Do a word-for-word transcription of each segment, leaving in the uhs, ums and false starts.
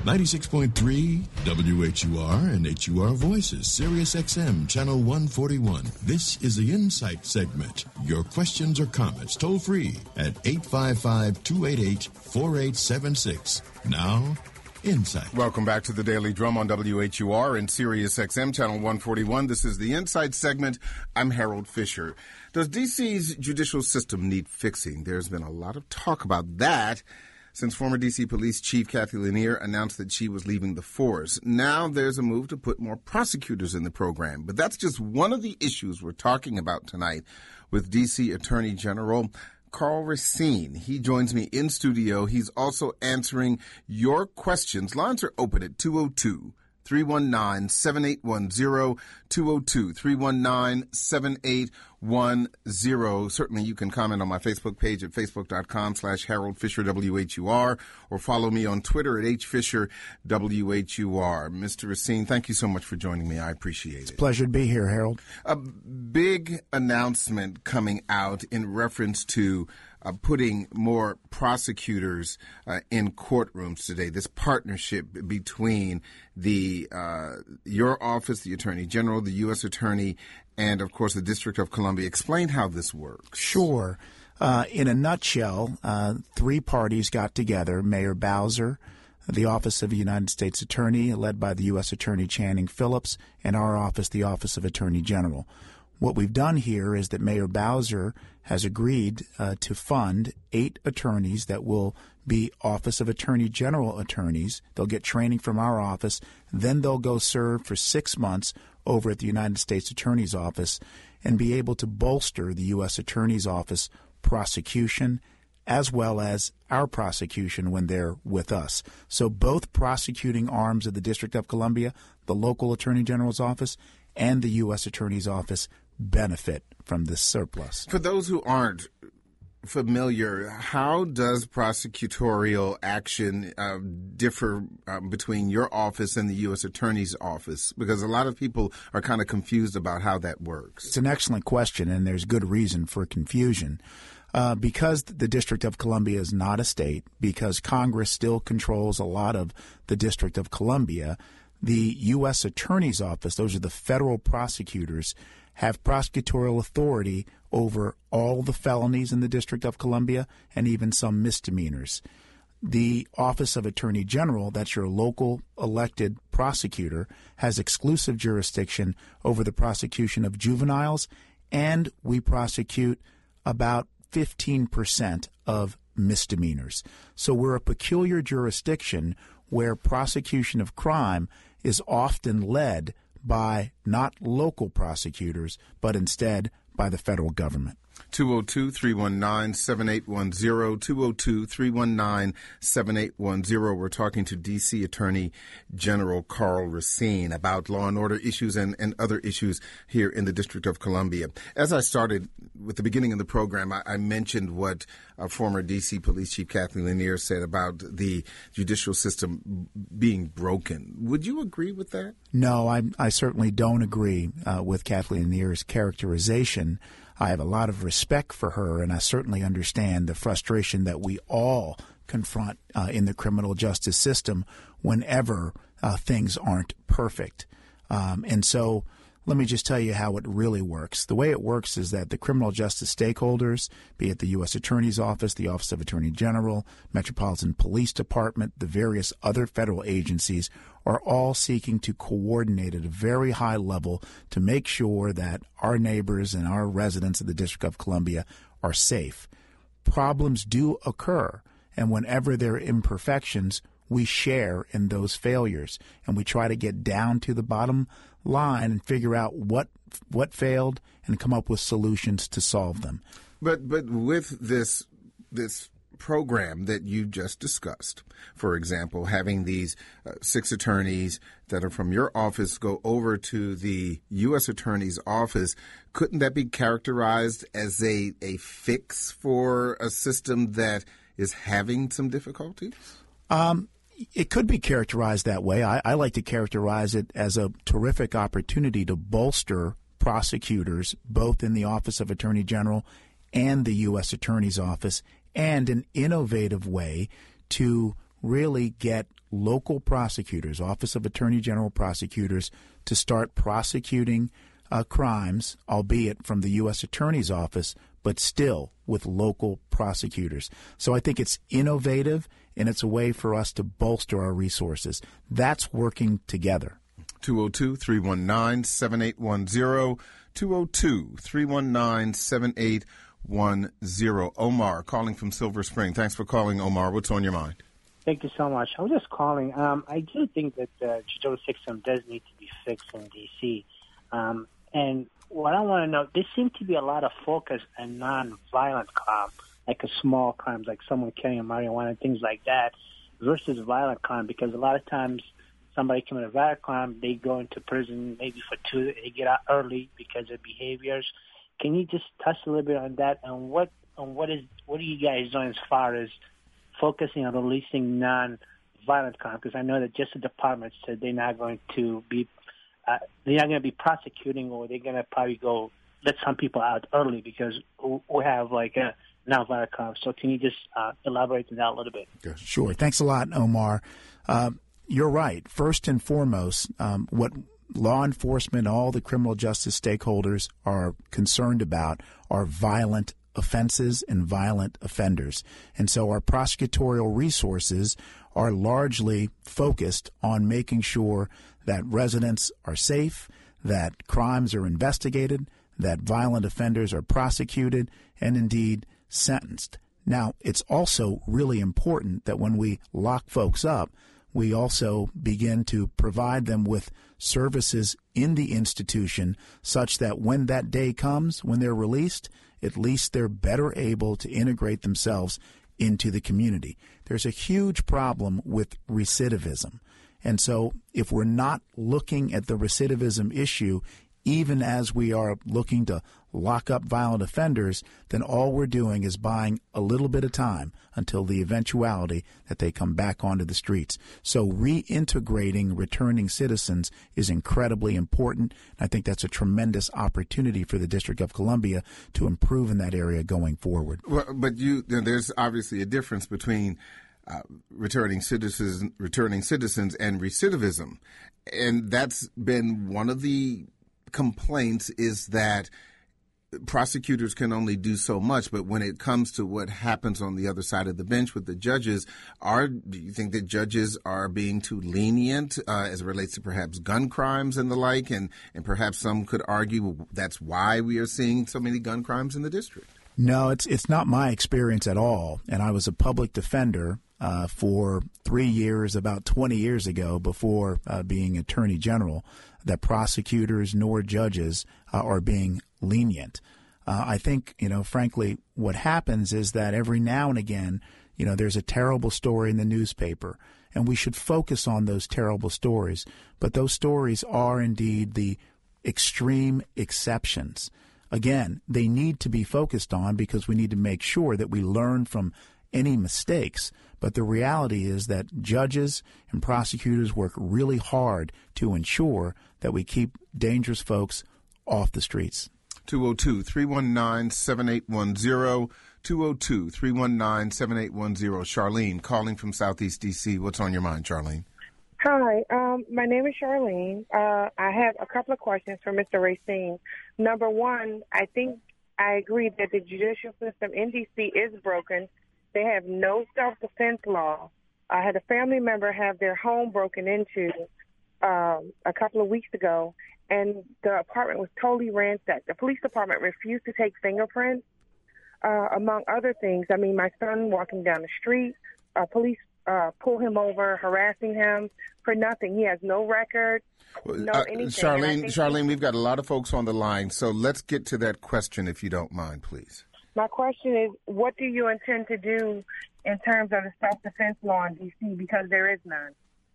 ninety-six point three W H U R and H U R Voices, Sirius X M, Channel one forty-one. This is the Insight segment. Your questions or comments toll free at eight five five, two eight eight, four eight seven six. Now, Insight. Welcome back to the Daily Drum on W H U R and Sirius X M, Channel one forty-one. This is the Insight segment. I'm Harold Fisher. Does D C's judicial system need fixing? There's been a lot of talk about that since former D C Police Chief Kathy Lanier announced that she was leaving the force. Now there's a move to put more prosecutors in the program. But that's just one of the issues we're talking about tonight with D C Attorney General Karl Racine. He joins me in studio. He's also answering your questions. Lines are open at two oh two, three one nine, seven eight one zero, two oh two, three one nine, seven eight one zero. Certainly you can comment on my Facebook page at facebook.com slash Harold Fisher W H U R or follow me on Twitter at H Fisher W H U R. Mister Racine, thank you so much for joining me. I appreciate it. It's a pleasure to be here, Harold. A big announcement coming out in reference to Uh, putting more prosecutors uh, in courtrooms today. This partnership between the uh, your office, the Attorney General, the U S Attorney, and, of course, the District of Columbia. Explain how this works. Sure. Uh, in a nutshell, uh, three parties got together, Mayor Bowser, the Office of the United States Attorney, led by the U S Attorney Channing Phillips, and our office, the Office of Attorney General. What we've done here is that Mayor Bowser has agreed uh, to fund eight attorneys that will be Office of Attorney General attorneys. They'll get training from our office. Then they'll go serve for six months over at the United States Attorney's Office and be able to bolster the U S Attorney's Office prosecution as well as our prosecution when they're with us. So both prosecuting arms of the District of Columbia, the local Attorney General's office, and the U S Attorney's Office benefit from this surplus. For those who aren't familiar, how does prosecutorial action uh, differ uh, between your office and the U S Attorney's Office? Because a lot of people are kind of confused about how that works. It's an excellent question, and there's good reason for confusion. Uh, because the District of Columbia is not a state, because Congress still controls a lot of the District of Columbia, the U S Attorney's Office, those are the federal prosecutors, have prosecutorial authority over all the felonies in the District of Columbia and even some misdemeanors. The Office of Attorney General, that's your local elected prosecutor, has exclusive jurisdiction over the prosecution of juveniles, and we prosecute about fifteen percent of misdemeanors. So we're a peculiar jurisdiction where prosecution of crime is often led by not local prosecutors, but instead by the federal government. two oh two, three one nine, seven eight one zero, two oh two, three one nine, seven eight one zero. We're talking to D C Attorney General Karl Racine about law and order issues and, and other issues here in the District of Columbia. As I started with the beginning of the program, I, I mentioned what uh, former D C Police Chief Kathy Lanier said about the judicial system being broken. Would you agree with that? No, I, I certainly don't agree uh, with Kathy Lanier's characterization. I have a lot of respect for her, and I certainly understand the frustration that we all confront uh, in the criminal justice system whenever uh, things aren't perfect. Um, and so let me just tell you how it really works. The way it works is that the criminal justice stakeholders, be it the U S Attorney's Office, the Office of Attorney General, Metropolitan Police Department, the various other federal agencies, are all seeking to coordinate at a very high level to make sure that our neighbors and our residents of the District of Columbia are safe. Problems do occur, and whenever there are imperfections, we share in those failures, and we try to get down to the bottom line and figure out what what failed and come up with solutions to solve them. But but with this this program that you just discussed, for example, having these uh, six attorneys that are from your office go over to the U S Attorney's Office, couldn't that be characterized as a, a fix for a system that is having some difficulties? Um, it could be characterized that way. I, I like to characterize it as a terrific opportunity to bolster prosecutors, both in the Office of Attorney General and the U S Attorney's Office, and an innovative way to really get local prosecutors, Office of Attorney General prosecutors, to start prosecuting uh, crimes, albeit from the U S Attorney's Office, but still with local prosecutors. So I think it's innovative, and it's a way for us to bolster our resources. That's working together. two oh two, three one nine, seven eight one zero, two oh two, three one nine, seven eight one zero. Omar, calling from Silver Spring. Thanks for calling, Omar. What's on your mind? Thank you so much. I was just calling. Um, I do think that the judicial system does need to be fixed in D C. Um, and what I want to know, there seems to be a lot of focus on non-violent crime, like a small crimes, like someone carrying marijuana, things like that, versus violent crime, because a lot of times somebody commit a violent crime, they go into prison maybe for two, they get out early because of behaviors. Can you just touch a little bit on that, and what, on what is, what are you guys doing as far as focusing on releasing non-violent crime? Because I know that just the department said they're not going to be, uh, they're not going to be prosecuting, or they're going to probably go let some people out early because we have like a non-violent crime. So can you just uh, elaborate on that a little bit? Sure. Thanks a lot, Omar. Uh, you're right. First and foremost, um, what law enforcement, all the criminal justice stakeholders are concerned about are violent offenses and violent offenders. And so our prosecutorial resources are largely focused on making sure that residents are safe, that crimes are investigated, that violent offenders are prosecuted, and indeed sentenced. Now, it's also really important that when we lock folks up, we also begin to provide them with services in the institution such that when that day comes, when they're released, at least they're better able to integrate themselves into the community. There's a huge problem with recidivism. And so if we're not looking at the recidivism issue, even as we are looking to lock up violent offenders, then all we're doing is buying a little bit of time until the eventuality that they come back onto the streets. So reintegrating returning citizens is incredibly important. I think that's a tremendous opportunity for the District of Columbia to improve in that area going forward. Well, but you, there's obviously a difference between uh, returning citizens, returning citizens, and recidivism, and that's been one of the complaints is that prosecutors can only do so much, but when it comes to what happens on the other side of the bench with the judges, are do you think that judges are being too lenient uh, as it relates to perhaps gun crimes and the like, and, and perhaps some could argue that's why we are seeing so many gun crimes in the district? No, it's it's not my experience at all, and I was a public defender uh, for three years, about twenty years ago, before uh, being Attorney General, that prosecutors nor judges uh, are being lenient. Uh, I think, you know, frankly, what happens is that every now and again, you know, there's a terrible story in the newspaper, and we should focus on those terrible stories. But those stories are indeed the extreme exceptions. Again, they need to be focused on because we need to make sure that we learn from any mistakes. But the reality is that judges and prosecutors work really hard to ensure that we keep dangerous folks off the streets. two oh two, three one nine, seven eight one zero, two oh two, three one nine, seven eight one zero. Charlene, calling from Southeast D C. What's on your mind, Charlene? Hi, um, my name is Charlene. Uh, I have a couple of questions for Mister Racine. Number one, I think I agree that the judicial system in D C is broken. They have no self-defense law. I had a family member have their home broken into um, a couple of weeks ago, and the apartment was totally ransacked. The police department refused to take fingerprints, uh, among other things. I mean, my son walking down the street, uh, police uh, pull him over, harassing him for nothing. He has no record, no uh, anything. Charlene, Charlene, we've got a lot of folks on the line, so let's get to that question if you don't mind, please. My question is, what do you intend to do in terms of the self-defense law in D C, because there is none?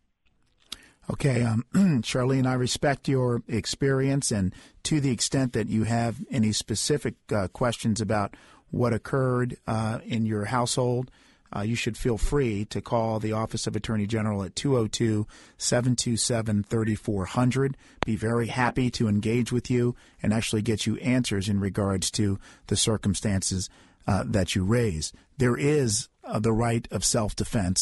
Okay, um, Charlene, I respect your experience, and to the extent that you have any specific uh, questions about what occurred uh, in your household, uh, you should feel free to call the Office of Attorney General at two oh two, seven two seven, three four zero zero. Be very happy to engage with you and actually get you answers in regards to the circumstances uh, that you raise. There is uh, the right of self-defense.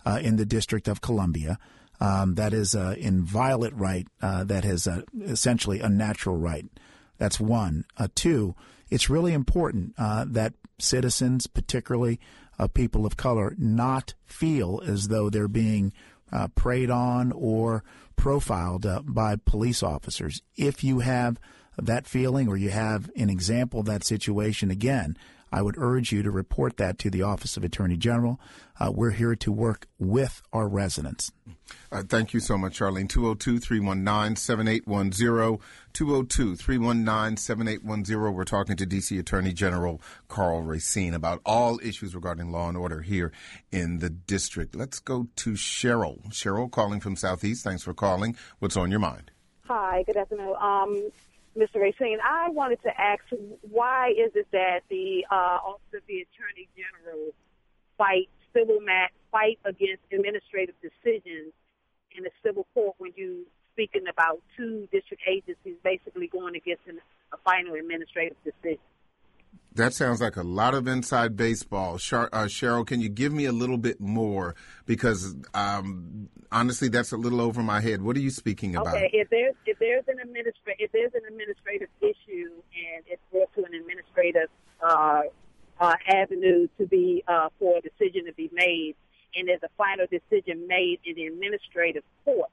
uh, in the District of Columbia. Um, that is an inviolate right uh, that is uh, essentially a natural right. That's one. Uh, two, it's really important uh, that citizens, particularly uh, people of color, not feel as though they're being uh, preyed on or profiled uh, by police officers. If you have that feeling or you have an example of that situation, again, I would urge you to report that to the Office of Attorney General. Uh, we're here to work with our residents. Uh, thank you so much, Charlene. two oh two, three one nine, seven eight one zero, two oh two, three one nine, seven eight one zero. We're talking to D C Attorney General Karl Racine about all issues regarding law and order here in the district. Let's go to Cheryl. Cheryl, calling from Southeast. Thanks for calling. What's on your mind? Hi, good afternoon. Um, Mister Racine, I wanted to ask, why is it that the uh, Office of the Attorney General fight civil mat, fight against administrative decisions in the civil court when you speaking about two district agencies basically going against an, a final administrative decision? That sounds like a lot of inside baseball. Char- uh, Cheryl, can you give me a little bit more? Because um, honestly, that's a little over my head. What are you speaking about? Okay, if there's if there's an administra- if there's an administrative issue and it's brought to an administrative uh, uh, avenue to be uh, for a decision to be made, and there's a final decision made in the administrative court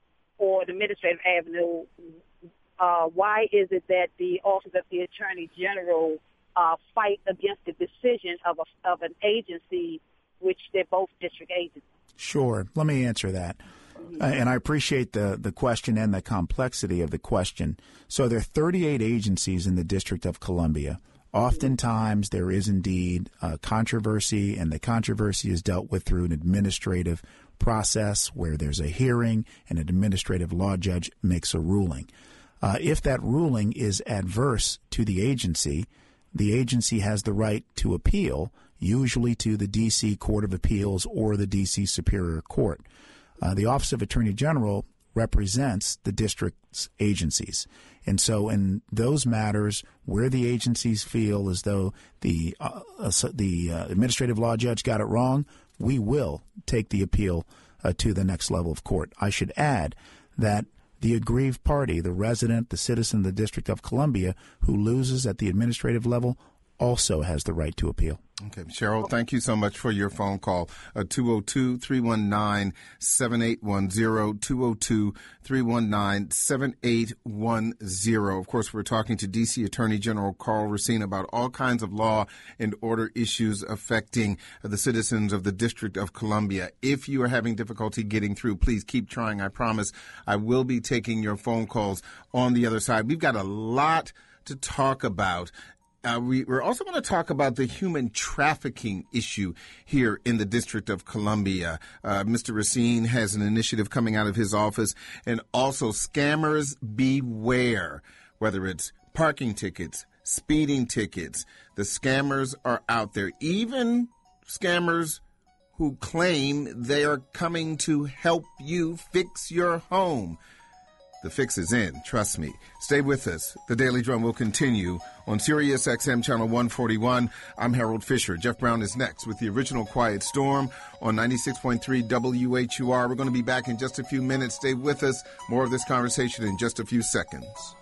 or the administrative avenue, uh, why is it that the Office of the Attorney General Uh, fight against the decision of a, of an agency, which they're both district agencies? Sure. Let me answer that. Uh, and I appreciate the, the question and the complexity of the question. So there are thirty-eight agencies in the District of Columbia. Oftentimes there is indeed uh, controversy, and the controversy is dealt with through an administrative process where there's a hearing and an administrative law judge makes a ruling. Uh, if that ruling is adverse to the agency, the agency has the right to appeal, usually to the D C Court of Appeals or the D C Superior Court. Uh, the Office of Attorney General represents the district's agencies. And so in those matters where the agencies feel as though the, uh, uh, the uh, administrative law judge got it wrong, we will take the appeal uh, to the next level of court. I should add that the aggrieved party, the resident, the citizen of the District of Columbia who loses at the administrative level, also has the right to appeal. Okay, Cheryl, thank you so much for your phone call. Uh, two oh two, three one nine, seven eight one zero, two oh two, three one nine, seven eight one zero. Of course, we're talking to D C Attorney General Karl Racine about all kinds of law and order issues affecting uh, the citizens of the District of Columbia. If you are having difficulty getting through, please keep trying. I promise I will be taking your phone calls on the other side. We've got a lot to talk about. Uh, we, we're also going to talk about the human trafficking issue here in the District of Columbia. Uh, Mister Racine has an initiative coming out of his office, and also scammers beware. Whether it's parking tickets, speeding tickets, the scammers are out there. Even scammers who claim they are coming to help you fix your home. The fix is in, trust me. Stay with us. The Daily Drum will continue on Sirius X M Channel one forty-one. I'm Harold Fisher. Jeff Brown is next with the original Quiet Storm on ninety-six point three W H U R. We're going to be back in just a few minutes. Stay with us. More of this conversation in just a few seconds.